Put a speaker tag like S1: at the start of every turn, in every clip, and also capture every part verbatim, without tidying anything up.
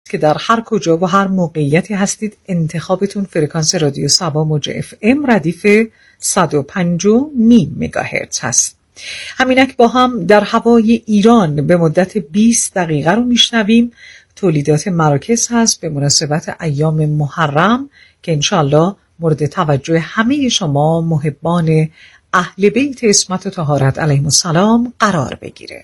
S1: که در هر کجا و هر موقعیتی هستید انتخابتون فرکانس رادیو سبا موج اف ام ردیف صد و پنج و نیم مگاهرتز هست. همینک با هم در هوای ایران به مدت بیست دقیقه رو میشنویم. تولیدات مراکز هست به مناسبت ایام محرم که انشالله مورد توجه همه شما محبان اهل بیت عصمت و طهارت علیهم السلام قرار بگیره.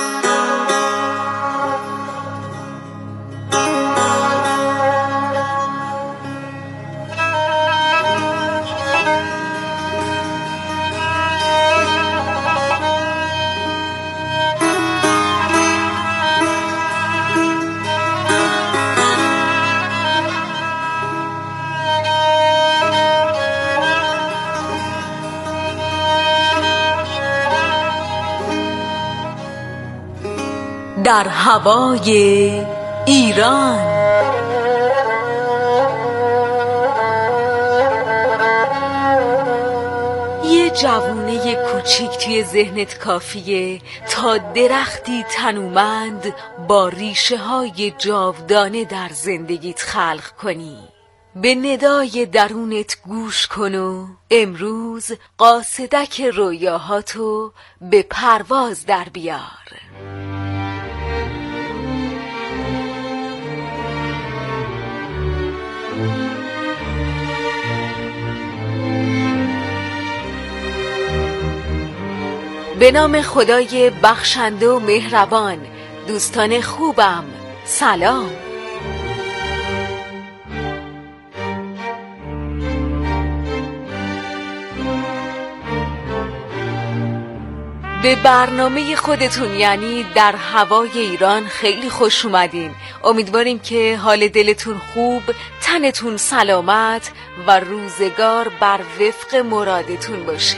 S2: در هوای ایران یه جوونه کوچیک توی ذهنت کافیه تا درختی تنومند با ریشه های جاودانه در زندگیت خلق کنی. به ندای درونت گوش کن و امروز قاصدک رویاهاتو به پرواز در بیار. به نام خدای بخشنده و مهربان. دوستان خوبم سلام. به برنامه خودتون یعنی در هوای ایران خیلی خوش اومدین. امیدواریم که حال دلتون خوب، تنتون سلامت و روزگار بر وفق مرادتون باشه.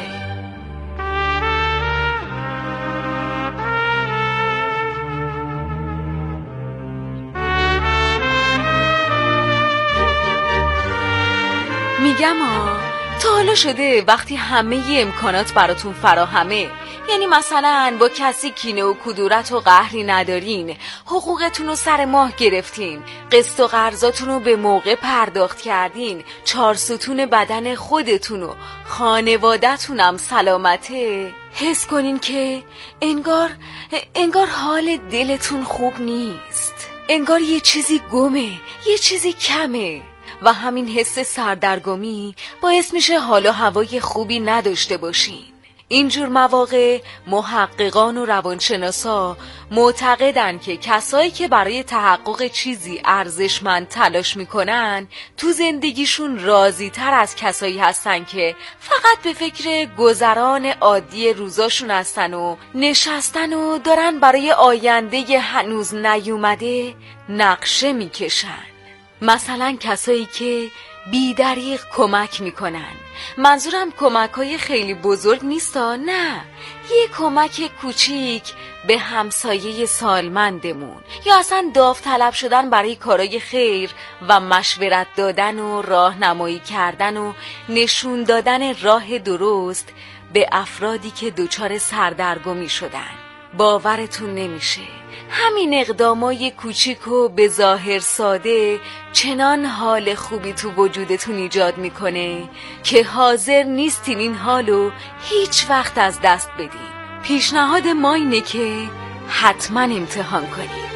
S2: میگم آه تا حالا شده وقتی همه امکانات براتون فراهمه، یعنی مثلا با کسی کینه و کدورت و قهری ندارین، حقوقتون رو سر ماه گرفتین، قسط و قرضاتون رو به موقع پرداخت کردین، چهار ستون بدن خودتون و خانوادتون هم سلامته، حس کنین که انگار انگار حال دلتون خوب نیست، انگار یه چیزی گمه، یه چیزی کمه و همین حس سردرگمی باعث میشه حال و هوای خوبی نداشته باشین. اینجور مواقع محققان و روانشناسا معتقدن که کسایی که برای تحقق چیزی ارزشمند تلاش میکنن تو زندگیشون راضی تر از کسایی هستن که فقط به فکر گذران عادی روزاشون هستن و نشستن و دارن برای آینده هنوز نیومده نقشه میکشن. مثلا کسایی که بی دریغ کمک میکنن. منظورم کمک های خیلی بزرگ نیستا، نه، یه کمک کوچیک به همسایه سالمندمون، یا اصلا داوطلب شدن برای کارهای خیر و مشورت دادن و راهنمایی کردن و نشون دادن راه درست به افرادی که دچار سردرگمی شدن. باورتون نمیشه همین اقدامای کوچیک و به ظاهر ساده چنان حال خوبی تو وجودتون ایجاد میکنه که حاضر نیستین این حالو هیچ وقت از دست بدین. پیشنهاد ما اینه که حتما امتحان کنین.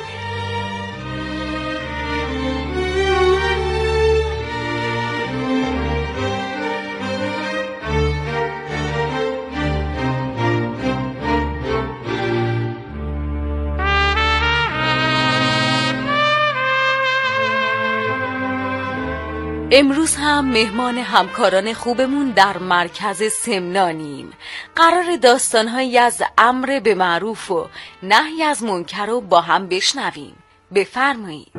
S2: امروز هم مهمان همکاران خوبمون در مرکز سمنانیم. قرار داستانهایی از امر به معروف و نهی از منکر رو با هم بشنویم. بفرمایید.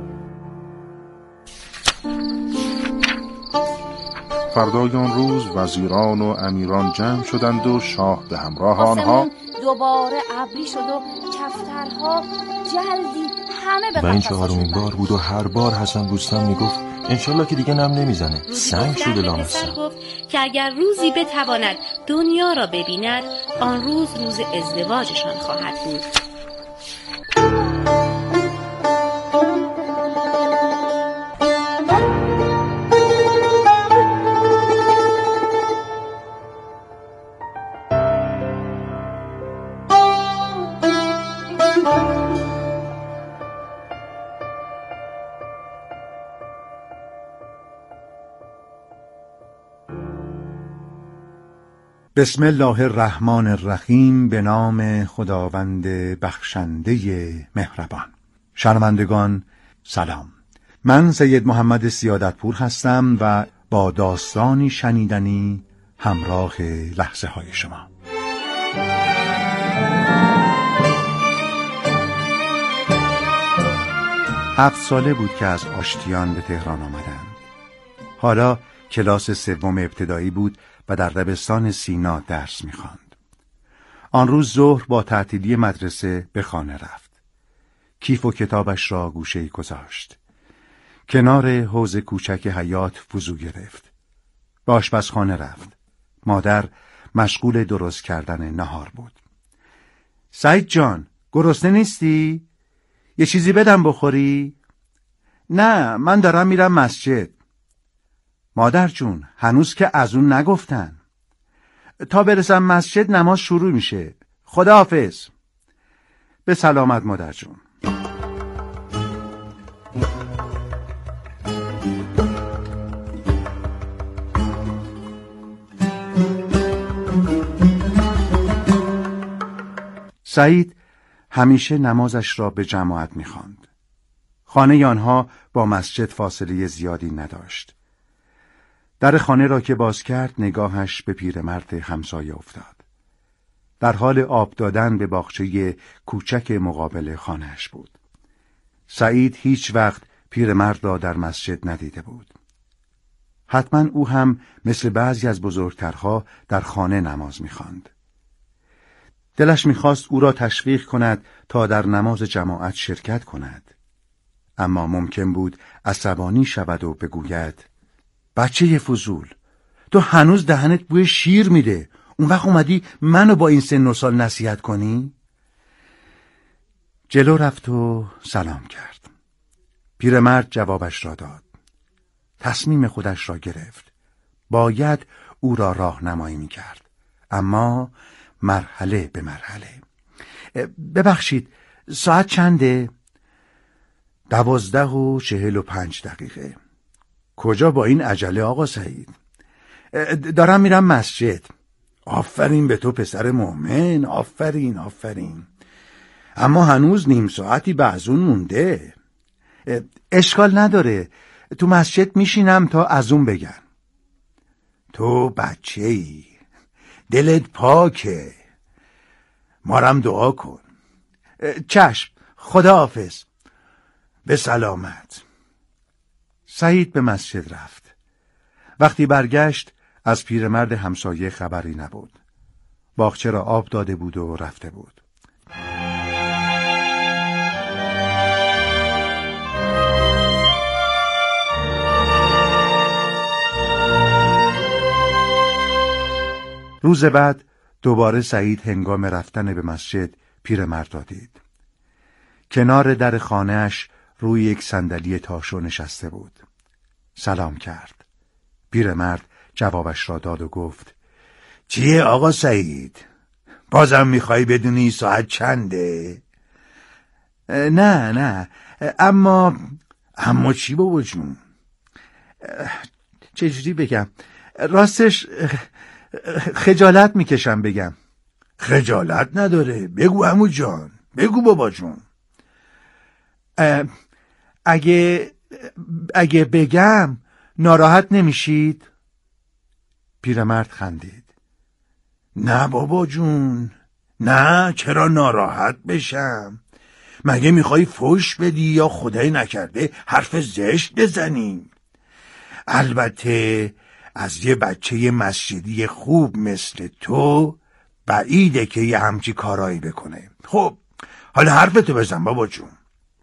S3: فردای آن روز وزیران و امیران جمع شدند و شاه به همراه آنها
S4: دوباره ابری شد و کفترها جلدی همه به
S5: و این چهارمین بار بود و هر بار حسن بوستان میگفت انشالله که دیگه نم نمیزنه. سنگ شده لامصب.
S4: گفت که اگر روزی بتواند دنیا را ببیند آن روز روز ازدواجشان خواهد بود.
S6: بسم الله الرحمن الرحیم. به نام خداوند بخشنده مهربان. شنوندگان سلام، من سید محمد سیادتپور هستم و با داستانی شنیدنی همراه لحظه های شما. هفت ساله بود که از آشتیان به تهران آمدم. حالا کلاس سوم ابتدایی بود و در دبستان سینا درس می‌خواند. آن روز ظهر با تعطیلی مدرسه به خانه رفت. کیف و کتابش را گوشه‌ای گذاشت. کنار حوض کوچک حیاط وضو گرفت. به آشپزخانه رفت. مادر مشغول درست کردن نهار بود. سعید جان، گرسنه نیستی؟ یه چیزی بدم بخوری؟ نه، من دارم میرم مسجد. مادر جون، هنوز که از اون نگفتن. تا برسم مسجد نماز شروع میشه. خداحافظ. به سلامت مادر جون. سعید همیشه نمازش را به جماعت می‌خواند. خانه آنها با مسجد فاصله زیادی نداشت. در خانه را که باز کرد نگاهش به پیرمرد همسایه افتاد. در حال آب دادن به باغچه کوچک مقابل خانه‌اش بود. سعید هیچ وقت پیرمرد را در مسجد ندیده بود. حتما او هم مثل بعضی از بزرگترها در خانه نماز می‌خواند. دلش می‌خواست او را تشویق کند تا در نماز جماعت شرکت کند. اما ممکن بود عصبانی شود و بگوید: بچه فضول، تو هنوز دهنت بوی شیر میده، اون وقت اومدی منو با این سن و سال نصیحت کنی؟ جلو رفت و سلام کرد. پیرمرد جوابش را داد. تصمیم خودش را گرفت. باید او را راهنمایی میکرد، اما مرحله به مرحله. ببخشید، ساعت چنده؟ دوازده و چهل و پنج دقیقه. کجا با این عجله آقا سعید؟ دارم میرم مسجد. آفرین به تو پسر مؤمن، آفرین آفرین. اما هنوز نیم ساعتی به از اون مونده. اشکال نداره، تو مسجد میشینم تا از اون بگن. تو بچه ای، دلت پاکه. مارم دعا کن. چشم، خداحافظ. به سلامت. سعید به مسجد رفت. وقتی برگشت از پیرمرد همسایه خبری نبود. باغچه را آب داده بود و رفته بود. روز بعد دوباره سعید هنگام رفتن به مسجد پیرمرد را دید. کنار در خانه‌اش روی یک صندلی تاشو نشسته بود. سلام کرد. پیرمرد جوابش را داد و گفت: چیه آقا سعید؟ بازم میخوای بدونی ساعت چنده؟ نه نه، اما اما چی بابا جون؟ چجوری بگم؟ راستش خجالت میکشم بگم. خجالت نداره، بگو عمو جان، بگو بابا جون. اگه اگه بگم ناراحت نمیشید؟ پیرمرد خندید. نه بابا جون، نه، چرا ناراحت بشم؟ مگه میخوای فحش بدی یا خدای نکرده حرف زشت بزنی؟ البته از یه بچه مسجدی خوب مثل تو بعیده که یه همچی کارایی بکنه. خب حالا حرفتو بزن بابا جون.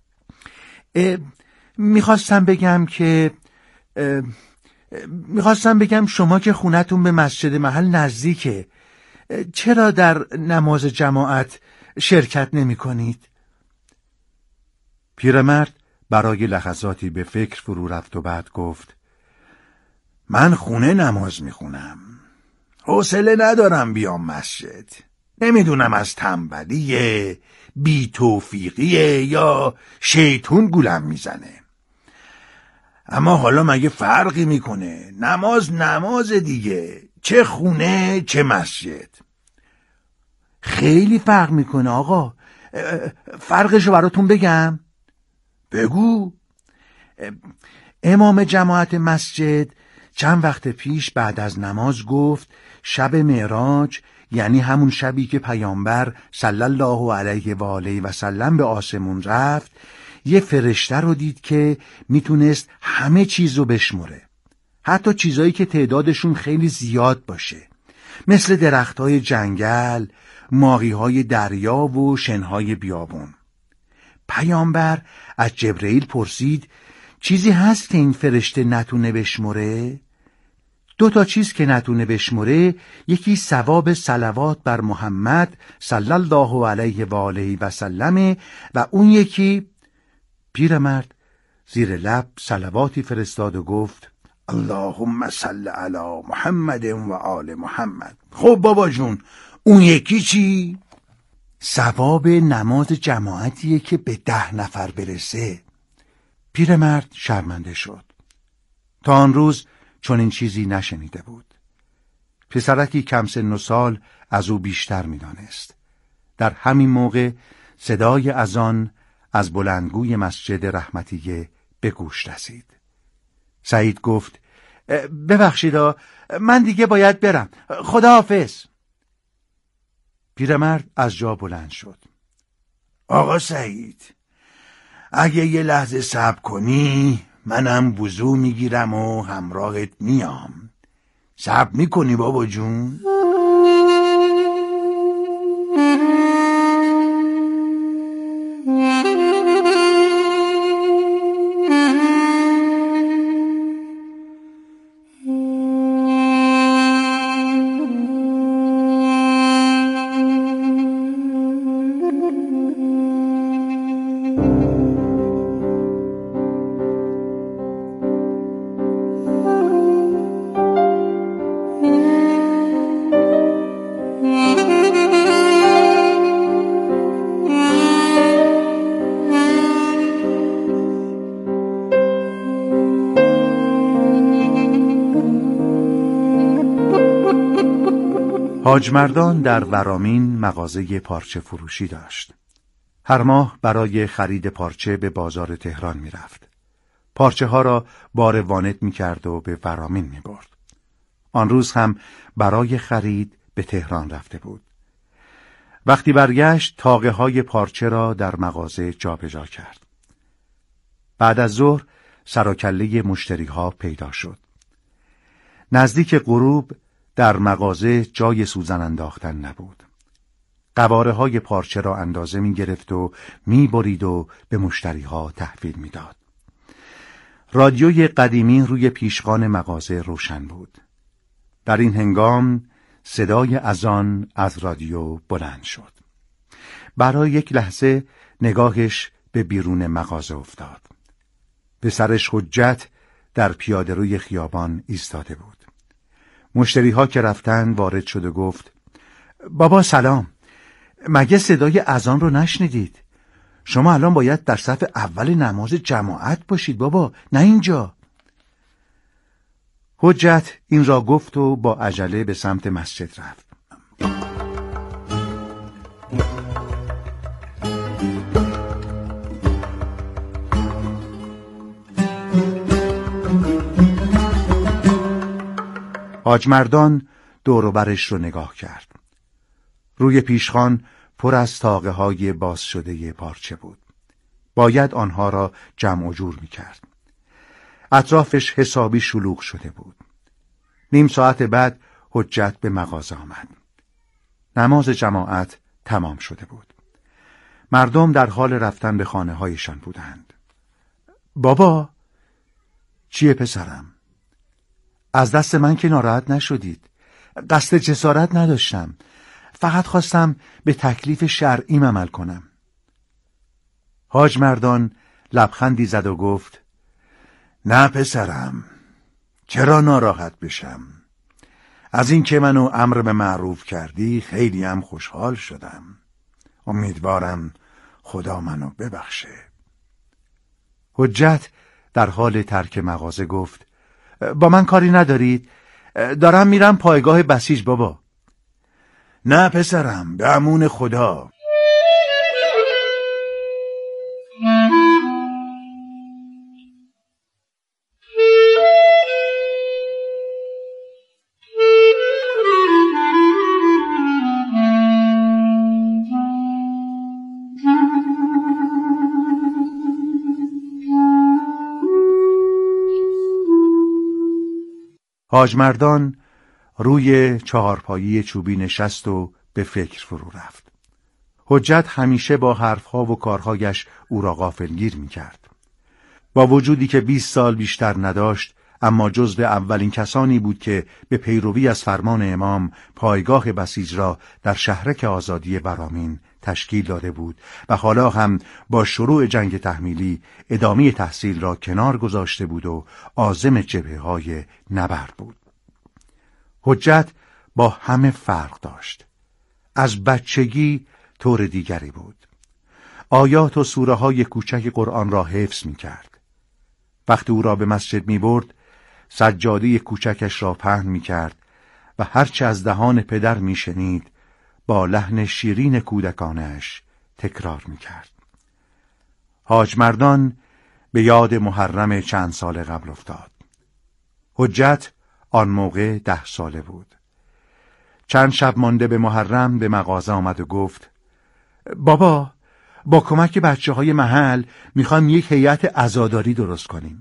S6: میخواستم بگم که میخواستم بگم شما که خونتون به مسجد محل نزدیکه، چرا در نماز جماعت شرکت نمی کنید؟ پیرمرد برای لحظاتی به فکر فرو رفت و بعد گفت: من خونه نماز میخونم، حوصله ندارم بیام مسجد. نمیدونم از تنبلیه، بی توفیقیه یا شیطون گولم میزنه. اما حالا مگه فرقی میکنه؟ نماز نماز دیگه، چه خونه چه مسجد. خیلی فرق میکنه آقا. فرقشو براتون بگم؟ بگو. امام جماعت مسجد چند وقت پیش بعد از نماز گفت شب معراج، یعنی همون شبی که پیامبر صلی الله علیه و آله و سلم به آسمون رفت، یه فرشته رو دید که میتونست همه چیز رو بشمره، حتی چیزایی که تعدادشون خیلی زیاد باشه، مثل درختای جنگل، ماهی‌های دریا و شنهای بیابون. پیامبر از جبرئیل پرسید چیزی هست که این فرشته نتونه بشمره؟ دو تا چیز که نتونه بشمره، یکی ثواب صلوات بر محمد صلی الله علیه و آله و سلم و اون یکی. پیرمرد زیر لب صلواتی فرستاد و گفت اللهم صل علی محمد و آل محمد. خب بابا جون، اون یکی چی؟ ثواب نماز جماعتیه که به ده نفر برسه. پیرمرد شرمنده شد. تا آن روز چون این چیزی نشنیده بود. پسرکی کم سن و سال از او بیشتر می‌دانست. در همین موقع صدای اذان از بلندگوی مسجد رحمتیه به گوش رسید. سعید گفت ببخشید من دیگه باید برم، خداحافظ. پیرمرد از جا بلند شد. آقا سعید، اگه یه لحظه صبر کنی منم وضو میگیرم و همراهت میام. صبر میکنی بابا جون؟ حاج مردان در ورامین مغازه پارچه فروشی داشت. هر ماه برای خرید پارچه به بازار تهران می رفت. پارچه ها را بار وانت می کرد و به ورامین می برد. آن روز هم برای خرید به تهران رفته بود. وقتی برگشت تاقه های پارچه را در مغازه جابجا کرد. بعد از ظهر سر و کله مشتری ها پیدا شد. نزدیک غروب در مغازه جای سوزن انداختن نبود. قواره های پارچه را اندازه می گرفت و می برید و به مشتری ها تحویل می داد. رادیوی قدیمی روی پیشخوان مغازه روشن بود. در این هنگام صدای اذان از رادیو بلند شد. برای یک لحظه نگاهش به بیرون مغازه افتاد. پسرش حجت در پیاده‌روی خیابان ایستاده بود. مشتری ها که رفتن وارد شد و گفت بابا سلام، مگه صدای اذان رو نشنیدید؟ شما الان باید در صف اول نماز جماعت باشید بابا، نه اینجا. حجت این را گفت و با عجله به سمت مسجد رفت. حاج مردان دور و برش رو نگاه کرد. روی پیشخوان پر از تاقه های باز شده پارچه بود. باید آنها را جمع و جور می کرد. اطرافش حسابی شلوغ شده بود. نیم ساعت بعد حجت به مغازه آمد. نماز جماعت تمام شده بود. مردم در حال رفتن به خانه هایشان بودند. بابا، چیه پسرم؟ از دست من که ناراحت نشدید. قصد جسارت نداشتم. فقط خواستم به تکلیف شرعیم عمل کنم. حاج مردان لبخندی زد و گفت نه پسرم، چرا ناراحت بشم؟ از این که منو امر به معروف کردی خیلی هم خوشحال شدم. امیدوارم خدا منو ببخشه. حجت در حال ترک مغازه گفت با من کاری ندارید؟ دارم میرم پایگاه بسیج بابا. نه پسرم، به امون خدا. حاج مردان روی چهارپایی چوبی نشست و به فکر فرو رفت. حجت همیشه با حرفها و کارهایش او را غافلگیر می‌کرد. با وجودی که بیست سال بیشتر نداشت، اما جزو اولین کسانی بود که به پیروی از فرمان امام پایگاه بسیج را در شهرک آزادی برامین تشکیل داده بود و حالا هم با شروع جنگ تحمیلی ادامه تحصیل را کنار گذاشته بود و عازم جبهه‌های نبرد بود. حجت با همه فرق داشت. از بچگی طور دیگری بود. آیات و سوره های کوچک قرآن را حفظ می کرد. وقتی او را به مسجد می برد، سجاده کوچکش را پهن می کرد و هرچه از دهان پدر می شنید با لحن شیرین کودکانش تکرار می کرد. حاج مردان به یاد محرم چند سال قبل افتاد. حجت آن موقع ده ساله بود. چند شب مانده به محرم به مغازه آمد و گفت: بابا، با کمک بچه های محل میخوایم یک هیئت عزاداری درست کنیم.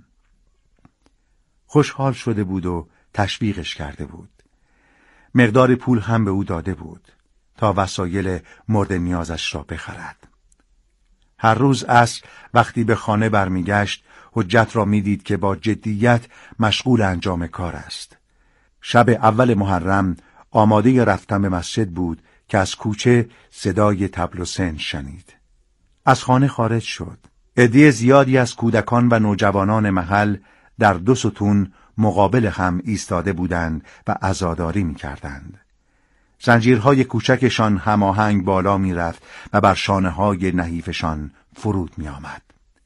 S6: خوشحال شده بود و تشویقش کرده بود. مقدار پول هم به او داده بود تا وسایل مورد نیازش را بخرد. هر روز عصر وقتی به خانه برمیگشت، حجت را میدید که با جدیت مشغول انجام کار است. شب اول محرم آماده رفتن به مسجد بود که از کوچه صدای طبل و سنج شنید. از خانه خارج شد. عده زیادی از کودکان و نوجوانان محل در دو ستون مقابل هم ایستاده بودند و عزاداری می‌کردند. زنجیرهای کوچکشان هماهنگ بالا می‌رفت و بر شانه‌های نحیفشان فرود می‌آمد.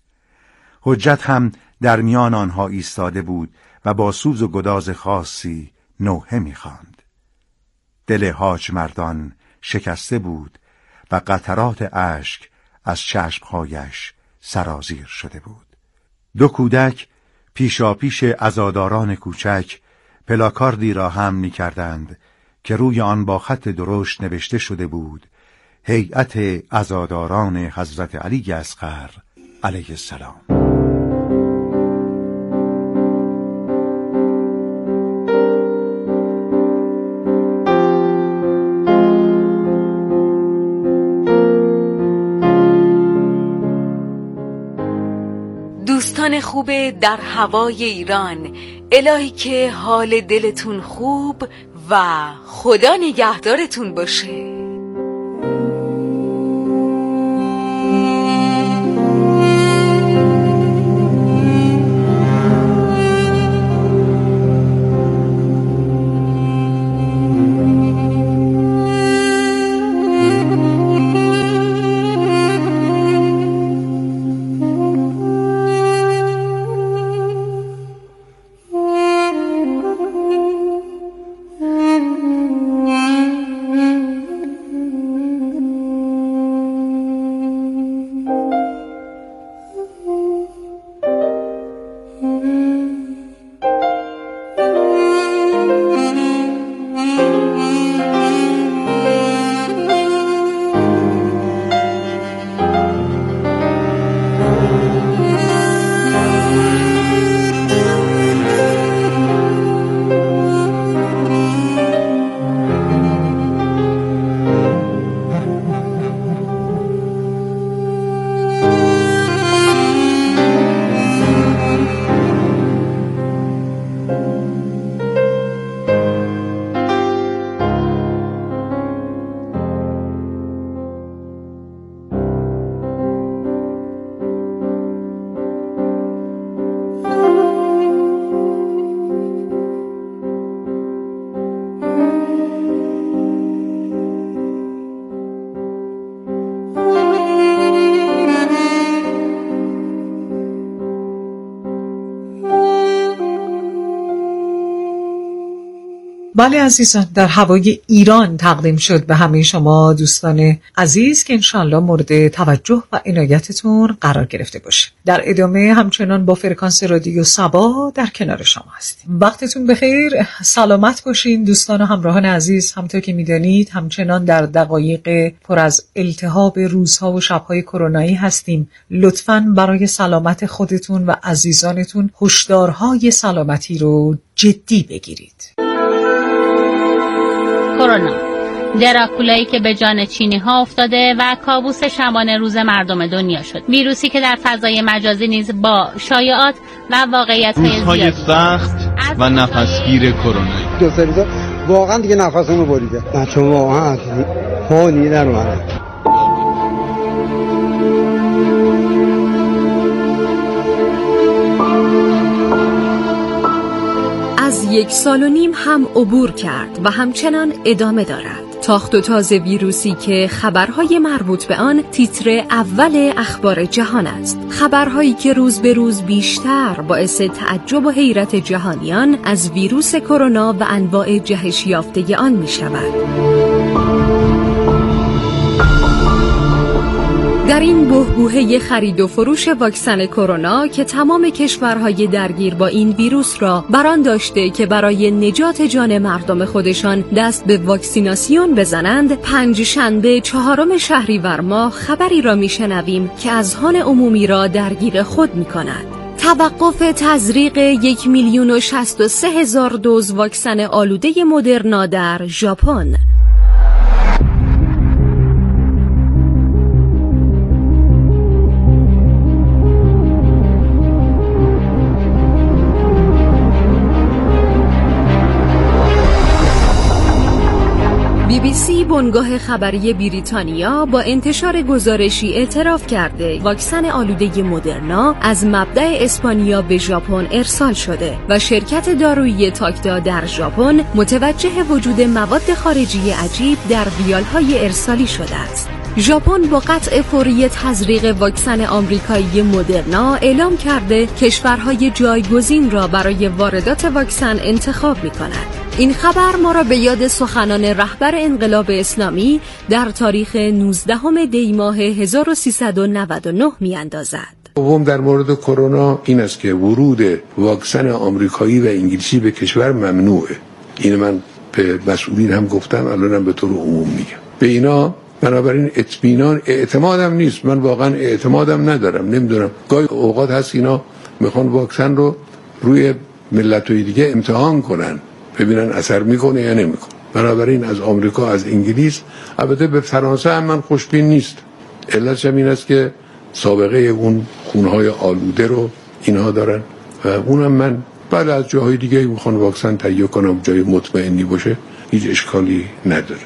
S6: حجت هم در میان آنها ایستاده بود و با سوز و گداز خاصی نوحه می‌خواند. دل حاج مردان شکسته بود و قطرات اشک از چشمهایش سرازیر شده بود. دو کودک پیشاپیش عزاداران کوچک پلاکاردی را هم می‌کردند که روی آن با خط درشت نوشته شده بود: هیئت عزاداران حضرت علی اصغر علیه السلام.
S2: دوستان خوب در هوای ایران، الهی که حال دلتون خوب و خدا نگهدارتون باشه.
S1: بله عزیزان، در هوای ایران تقدیم شد به همه شما دوستان عزیز که انشالله مورد توجه و عنایتتون قرار گرفته باشه. در ادامه همچنان با فرکانس رادیو صبا در کنار شما هستیم. وقتتون بخیر، سلامت باشین دوستان و همراهان عزیز. همونطور که میدانید همچنان در دقایق پر از التهاب روزها و شبهای کرونایی هستیم. لطفاً برای سلامت خودتون و عزیزانتون هشدارهای سلامتی رو جدی بگیرید.
S7: کرونا، دراکولایی که به جان چینی ها افتاده و کابوس شبانه روز مردم دنیا شد. ویروسی که در فضای مجازی نیز با شایعات و واقعیت های
S8: سخت و نفسگیر کرونایی.
S9: دو سه روزه واقعا دیگه نفسمو بریده. بچه‌ها واقعا حالی در اومدن.
S10: از یک سال و نیم هم عبور کرد و همچنان ادامه دارد. تاخت و تاز ویروسی که خبرهای مربوط به آن تیتر اول اخبار جهان است. خبرهایی که روز به روز بیشتر باعث تعجب و حیرت جهانیان از ویروس کرونا و انواع جهش یافته آن می شود. در این بحبوحه خرید و فروش واکسن کرونا که تمام کشورهای درگیر با این ویروس را بران داشته که برای نجات جان مردم خودشان دست به واکسیناسیون بزنند، پنج شنبه چهارم شهریور ماه خبری را میشنویم که اذهان عمومی را درگیر خود میکند. توقف تزریق یک میلیون و شصت و سه هزار دوز واکسن آلوده مدرنا در ژاپن. بی بی سی بنگاه خبری بریتانیا با انتشار گزارشی اعتراف کرده واکسن آلوده مدرنا از مبدأ اسپانیا به ژاپن ارسال شده و شرکت دارویی تاکدا در ژاپن متوجه وجود مواد خارجی عجیب در ویالهای ارسالی شده است. ژاپن با قطع فوری تزریق واکسن آمریکایی مدرنا اعلام کرده کشورهای جایگزین را برای واردات واکسن انتخاب می‌کند. این خبر ما را به یاد سخنان رهبر انقلاب اسلامی در تاریخ نوزدهم دی ماه هزار و سیصد و نود و نه می‌اندازد.
S11: دوم در مورد کرونا این است که ورود واکسن آمریکایی و انگلیسی به کشور ممنوعه. این من به مسئولین هم گفتم، الانم به طور عموم میگم. به اینا بنابراین اطمینان اعتمادم نیست. من واقعا اعتمادم ندارم. نمیدونم، گاهی اوقات هست اینا میخوان واکسن رو روی ملت‌های دیگه امتحان کنن ببینن اثر میکنه یا نمیکنه. بنابراین از آمریکا، از انگلیس، البته به فرانسه هم من خوشبین نیست. علتش هم این است که سابقه اون خونهای آلوده رو اینها دارن و اونم من بعد از جاهای دیگه میخوان واکسن تهیه کنم جای مطمئنی باشه، هیچ اشکالی نداره.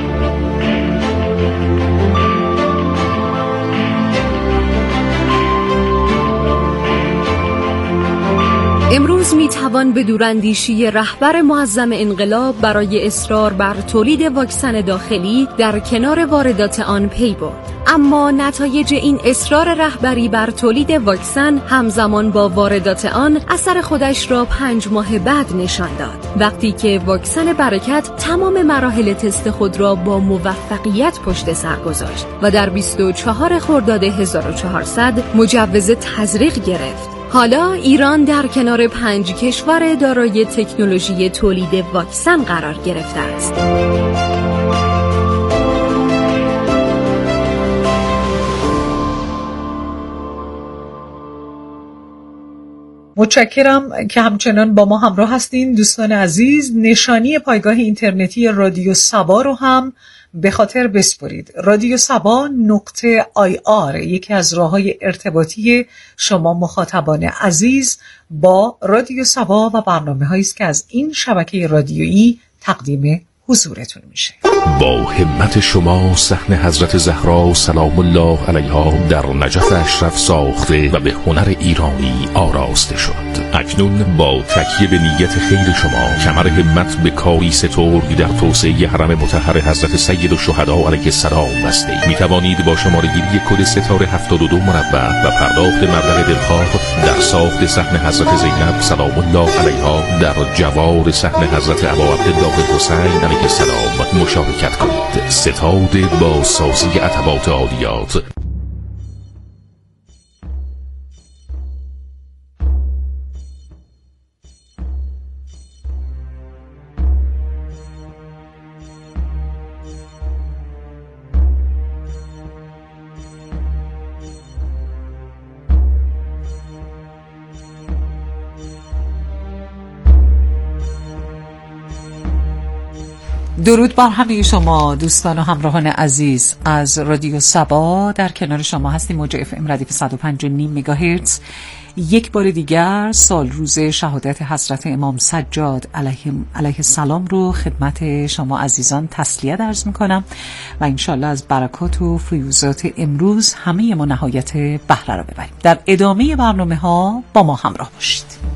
S10: امروز می توان به دوراندیشی رهبر معظم انقلاب برای اصرار بر تولید واکسن داخلی در کنار واردات آن پی برد. اما نتایج این اصرار رهبری بر تولید واکسن همزمان با واردات آن اثر خودش را پنج ماه بعد نشان داد، وقتی که واکسن برکت تمام مراحل تست خود را با موفقیت پشت سر گذاشت و در بیست و چهارم خرداد هزار و چهارصد مجوز تزریق گرفت. حالا ایران در کنار پنج کشور دارای تکنولوژی تولید واکسن قرار گرفته است.
S1: متشکرم که همچنان با ما همراه هستین دوستان عزیز. نشانی پایگاه اینترنتی رادیو صبا رو هم به خاطر بسپرید. رادیو صبا نقطه آی آر یکی از راه‌های ارتباطی شما مخاطبان عزیز با رادیو صبا و برنامه‌هایی است که از این شبکه رادیویی تقدیم حضورتون میشه.
S12: با همت شما صحن حضرت زهرا سلام الله علیها در نجف اشرف ساخته و به هنر ایرانی آراسته شد. اکنون با تکیه به نیت خیر شما کمر همت به کاری سترگ در توسعه حرم مطهر حضرت سید الشهدا علیه السلام بسته می توانید با شماره‌گیری کد ستاره هفتاد و دو مربع و پرداخت مبلغ دلخواه در ساخت صحن حضرت زینب سلام الله علیها در جوار صحن حضرت ابا عبدالله حسین علیه السلام مشارکت کنید. ستاد با سازی عتبات عالیات.
S1: درود بر همه شما دوستان و همراهان عزیز از رادیو صبا. در کنار شما هستیم موج اف ام ردیف صد و پنج و نیم مگاهرتز. یک بار دیگر سال روز شهادت حضرت امام سجاد علیه علیه السلام رو خدمت شما عزیزان تسلیت عرض میکنم و انشالله از برکات و فیوزات امروز همه ما نهایت بهره رو ببریم. در ادامه برنامه ها با ما همراه باشید.